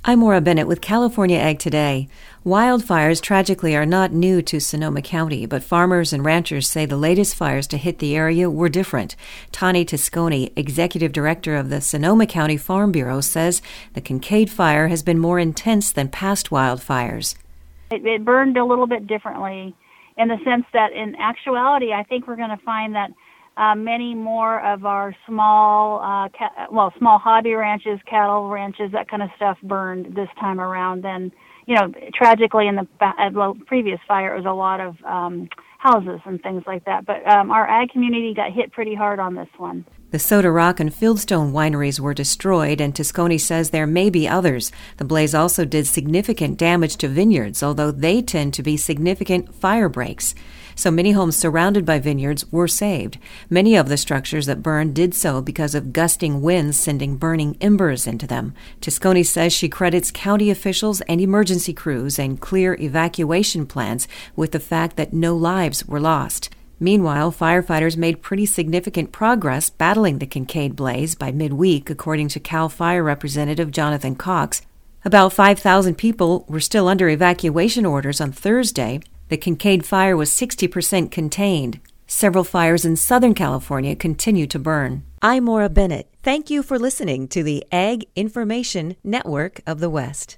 I'm Maura Bennett with California Ag Today. Wildfires tragically are not new to Sonoma County, but farmers and ranchers say the latest fires to hit the area were different. Tani Tasconi, executive director of the Sonoma County Farm Bureau, says the Kincaid fire has been more intense than past wildfires. It burned a little bit differently in the sense that in actuality, I think we're going to find that many more of our small hobby ranches, cattle ranches, that kind of stuff burned this time around than, tragically in the previous fire, it was a lot of houses and things like that. But our ag community got hit pretty hard on this one. The Soda Rock and Fieldstone wineries were destroyed, and Tasconi says there may be others. The blaze also did significant damage to vineyards, although they tend to be significant fire breaks. So many homes surrounded by vineyards were saved. Many of the structures that burned did so because of gusting winds sending burning embers into them. Tasconi says she credits county officials and emergency crews and clear evacuation plans with the fact that no lives were lost. Meanwhile, firefighters made pretty significant progress battling the Kincaid blaze by midweek, according to CAL FIRE Representative Jonathan Cox. About 5,000 people were still under evacuation orders on Thursday. The Kincaid fire was 60% contained. Several fires in Southern California continue to burn. I'm Maura Bennett. Thank you for listening to the Ag Information Network of the West.